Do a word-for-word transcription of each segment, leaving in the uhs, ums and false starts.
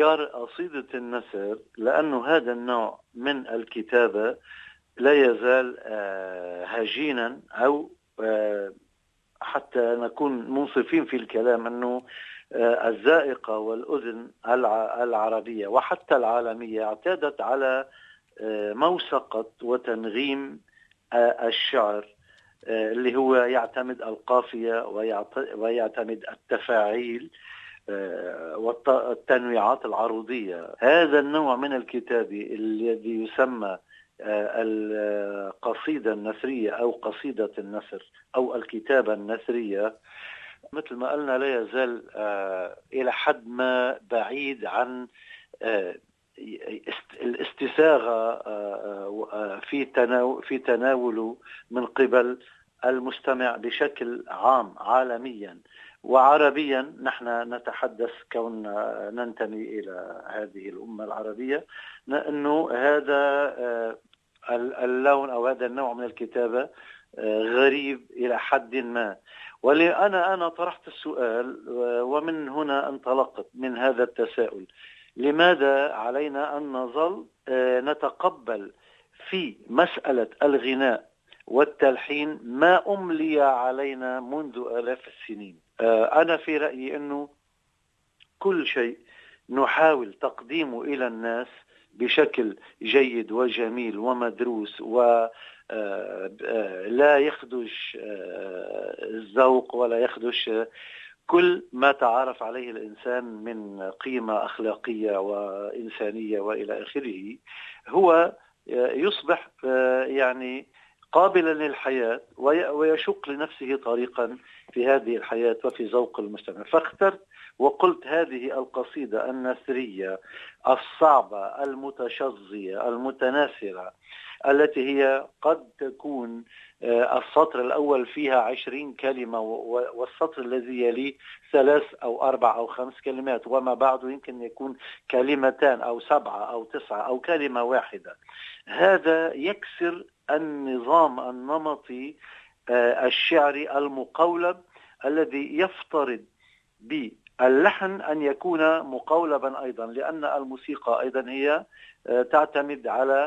اختيار قصيدة النثر لأنه هذا النوع من الكتابة لا يزال هجينا، أو حتى نكون منصفين في الكلام أنه الذائقة والأذن العربية وحتى العالمية اعتادت على موسقة وتنغيم الشعر اللي هو يعتمد القافية ويعتمد التفاعيل والتنويعات العروضية. هذا النوع من الكتاب الذي يسمى القصيدة النثرية أو قصيدة النثر أو الكتابة النثرية مثل ما قلنا لا يزال إلى حد ما بعيد عن الاستساغة في في تناوله من قبل المستمع بشكل عام عالميا وعربيا. نحن نتحدث كون ننتمي إلى هذه الأمة العربية أنه هذا اللون أو هذا النوع من الكتابة غريب إلى حد ما. ولأنا أنا طرحت السؤال ومن هنا انطلقت من هذا التساؤل: لماذا علينا أن نظل نتقبل في مسألة الغناء والتلحين ما أملي علينا منذ آلاف السنين؟ أنا في رأيي أنه كل شيء نحاول تقديمه إلى الناس بشكل جيد وجميل ومدروس ولا يخدش الذوق ولا يخدش كل ما تعرف عليه الإنسان من قيمة أخلاقية وإنسانية وإلى آخره، هو يصبح يعني قابلا للحياة ويشق لنفسه طريقا في هذه الحياة وفي ذوق المستمع. فاخترت وقلت هذه القصيدة النثرية الصعبة المتشظية المتناثرة التي هي قد تكون السطر الأول فيها عشرين كلمة والسطر الذي يليه ثلاث أو أربع أو خمس كلمات وما بعده يمكن يكون كلمتان أو سبعة أو تسعة أو كلمة واحدة. هذا يكسر النظام النمطي الشعري المقولب الذي يفترض باللحن أن يكون مقولبا أيضا، لأن الموسيقى أيضا هي تعتمد على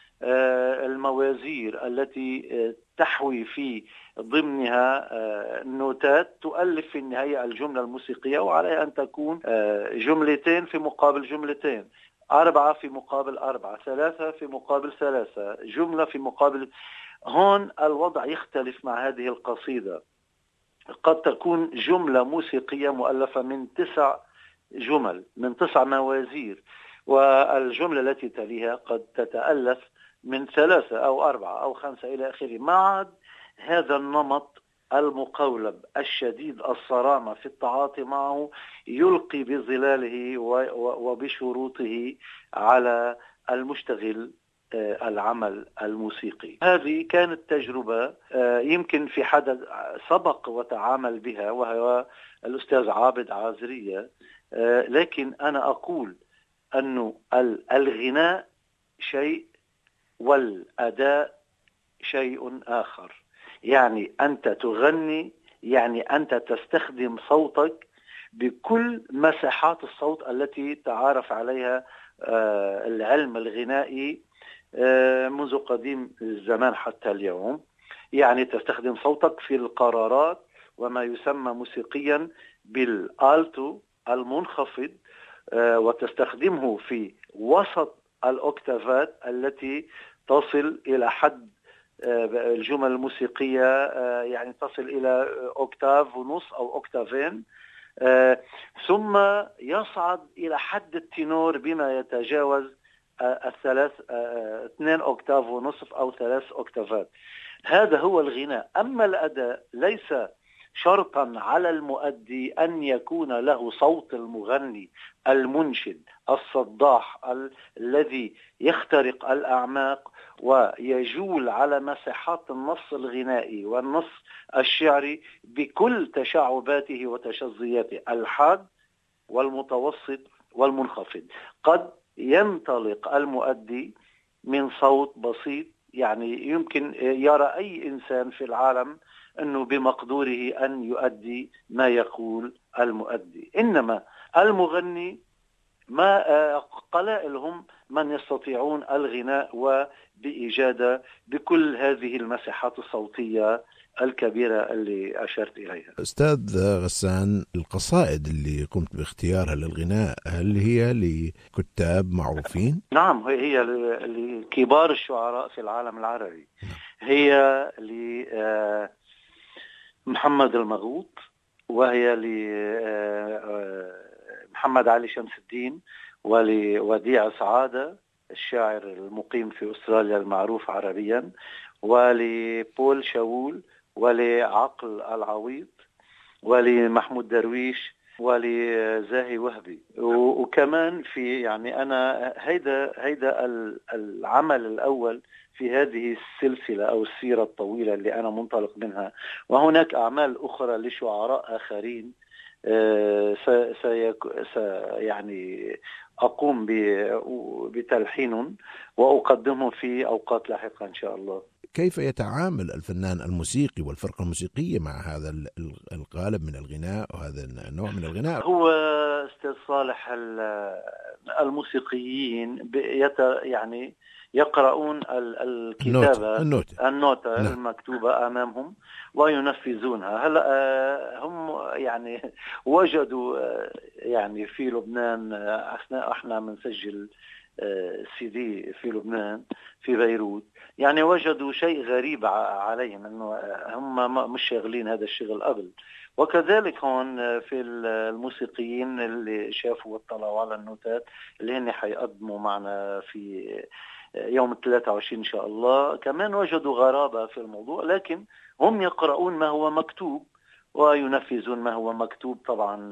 الموازير التي تحوي في ضمنها نوتات تؤلف في النهاية الجملة الموسيقية، وعليها أن تكون جملتين في مقابل جملتين، أربعة في مقابل أربعة، ثلاثة في مقابل ثلاثة، جملة في مقابل. هون الوضع يختلف مع هذه القصيدة. قد تكون جملة موسيقية مؤلفة من تسع جمل من تسع موازير، والجملة التي تليها قد تتألف من ثلاثة أو أربعة أو خمسة إلى آخره. مع هذا النمط المقولب الشديد الصرامة في التعاطي معه يلقي بظلاله وبشروطه على المشتغل العمل الموسيقي. هذه كانت تجربة يمكن في حدث سبق وتعامل بها وهو الأستاذ عابد عازرية، لكن أنا أقول أنه الغناء شيء والأداء شيء آخر. يعني أنت تغني، يعني أنت تستخدم صوتك بكل مساحات الصوت التي تعارف عليها العلم الغنائي منذ قديم الزمان حتى اليوم. يعني تستخدم صوتك في القرارات وما يسمى موسيقيا بالآلتو المنخفض، وتستخدمه في وسط الأوكتافات التي تصل إلى حد الجمل الموسيقية، يعني تصل إلى أوكتاف ونص أو أوكتافين، ثم يصعد إلى حد التنور بما يتجاوز الثلاث اثنين أوكتاف ونصف أو ثلاث أوكتافات. هذا هو الغناء. أما الأداء ليس شرطا على المؤدي أن يكون له صوت المغني المنشد الصداح الذي يخترق الأعماق ويجول على مساحات النص الغنائي والنص الشعري بكل تشعباته وتشظياته، الحاد والمتوسط والمنخفض. قد ينطلق المؤدي من صوت بسيط، يعني يمكن يرى أي إنسان في العالم أنه بمقدوره أن يؤدي ما يقول المؤدي، إنما المغني ما قلائل هم من يستطيعون الغناء وبإجادة بكل هذه المساحات الصوتية الكبيرة اللي أشرت إليها. أستاذ غسان، القصائد اللي قمت باختيارها للغناء هل هي لكتاب معروفين؟ نعم، هي لكبار الشعراء في العالم العربي. هي لمحمد المغوط، وهي لمحمد علي شمس الدين، ولوديع سعادة الشاعر المقيم في أستراليا المعروف عربيا، ولبول شاول، ولعقل العويض، ولمحمود درويش، ولزاهي وهبي. وكمان في يعني أنا هيدا هيدا العمل الأول في هذه السلسلة أو السيرة الطويلة اللي أنا منطلق منها، وهناك أعمال أخرى لشعراء آخرين س يعني أقوم بتلحينهم وأقدمهم في أوقات لاحقة إن شاء الله. كيف يتعامل الفنان الموسيقي والفرقة الموسيقية مع هذا القالب من الغناء وهذا النوع من الغناء؟ هو أستاذ صالح الموسيقيين يعني يقرؤون الكتابة النوتة, النوتة نعم. المكتوبة أمامهم وينفذونها. هلا هم يعني وجدوا يعني في لبنان أثناء احنا بنسجل سي دي في لبنان في بيروت، يعني وجدوا شيء غريب عليهم انه هم مش شاغلين هذا الشغل قبل. وكذلك هون في الموسيقيين اللي شافوا واطلعوا على النوتات اللي هن حيقدموا معنا في يوم الثلاثة وعشرين إن شاء الله، كمان وجدوا غرابة في الموضوع، لكن هم يقرؤون ما هو مكتوب وينفذون ما هو مكتوب طبعا.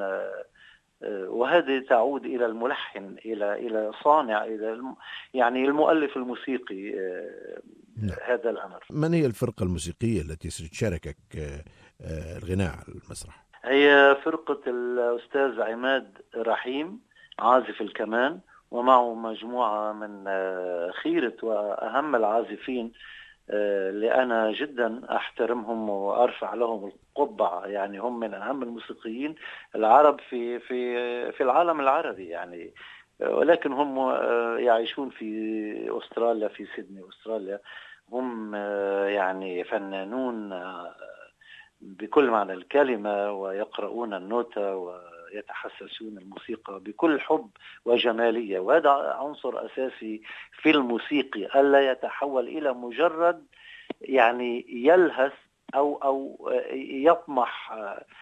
وهذه تعود إلى الملحن، إلى إلى صانع، إلى يعني المؤلف الموسيقي. نعم. هذا الأمر. من هي الفرقة الموسيقية التي ستشاركك الغناء على المسرح؟ هي فرقة الأستاذ عماد رحيم عازف الكمان، ومعه مجموعة من خيرة وأهم العازفين اللي أنا جدا أحترمهم وأرفع لهم القبعة. يعني هم من أهم الموسيقيين العرب في في في العالم العربي يعني، ولكن هم يعيشون في أستراليا، في سيدني أستراليا. هم يعني فنانون بكل معنى الكلمة، ويقرؤون النوتة ويتحسسون الموسيقى بكل حب وجمالية، وهذا عنصر أساسي في الموسيقي، ألا يتحول إلى مجرد يعني يلهث أو أو يطمح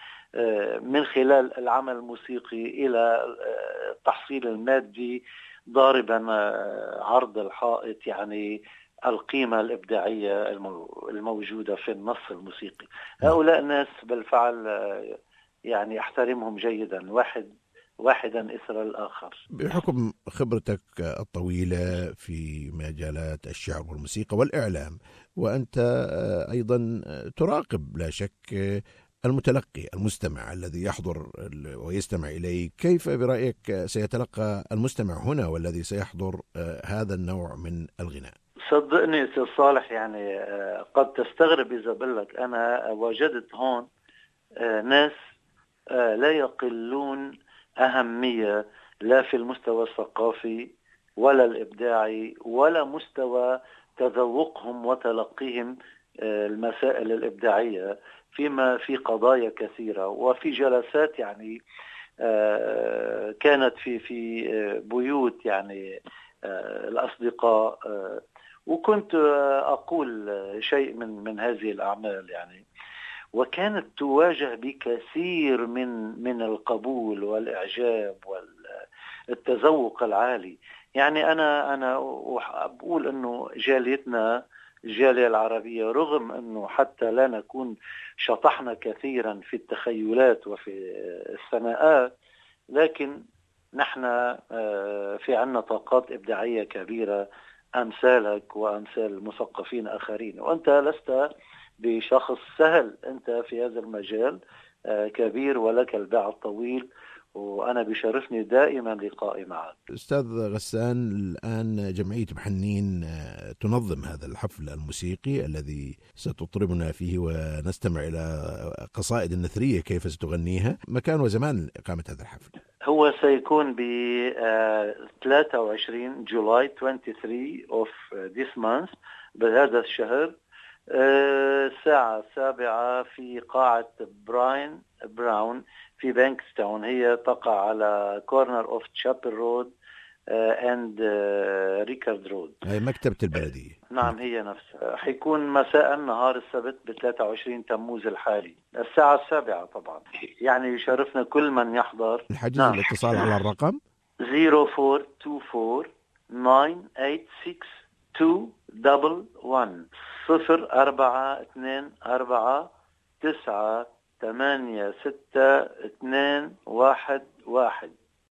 من خلال العمل الموسيقي إلى التحصيل المادي ضاربا عرض الحائط، يعني القيمة الإبداعية الموجودة في النص الموسيقي. هؤلاء الناس بالفعل يعني أحترمهم جيدا، واحد واحدا إثر الآخر. بحكم خبرتك الطويلة في مجالات الشعر والموسيقى والإعلام، وأنت أيضا تراقب لا شك المتلقي المستمع الذي يحضر ويستمع إليك، كيف برأيك سيتلقى المستمع هنا والذي سيحضر هذا النوع من الغناء؟ صدقني أستاذ صالح، يعني قد تستغرب إذا بقولك أنا وجدت هون ناس لا يقلون أهمية لا في المستوى الثقافي ولا الإبداعي ولا مستوى تذوقهم وتلقيهم المسائل الإبداعية فيما في قضايا كثيرة وفي جلسات يعني كانت في في بيوت يعني الأصدقاء، وكنت أقول شيء من من هذه الأعمال يعني، وكانت تواجه بكثير من من القبول والإعجاب والتذوق العالي. يعني أنا أنا بقول إنه جاليتنا الجالية العربية رغم أنه حتى لا نكون شطحنا كثيرا في التخيلات وفي الثناءات، لكن نحن في عنا طاقات إبداعية كبيرة أمثالك وأمثال مثقفين آخرين، وأنت لست بشخص سهل، أنت في هذا المجال كبير ولك الباع الطويل وأنا بيشرفني دائما لقائي معك. أستاذ غسان، الآن جمعية محنين تنظم هذا الحفل الموسيقي الذي ستطربنا فيه ونستمع إلى قصائد النثرية كيف ستغنيها. مكان وزمان إقامة هذا الحفل؟ هو سيكون ب ثلاثة وعشرين جولاي ثلاثة وعشرين of this month بهذا الشهر، الساعة السابعة في قاعة براين براون في بانكستاون. هي تقع على كورنر اوف تشابل رود اند ريكارد رود، أي مكتبة البلدية. نعم هي نفسها. حيكون مساء نهار السبت ب ثلاثة وعشرين تموز الحالي الساعة السابعة طبعا. يعني يشرفنا كل من يحضر. الحجز نعم. الاتصال على الرقم صفر أربعة اثنين أربعة تسعة ثمانية ستة اثنين واحد واحد صفر أربعة اثنين أربعة تسعة ثمانية ستة اثنين واحد واحد.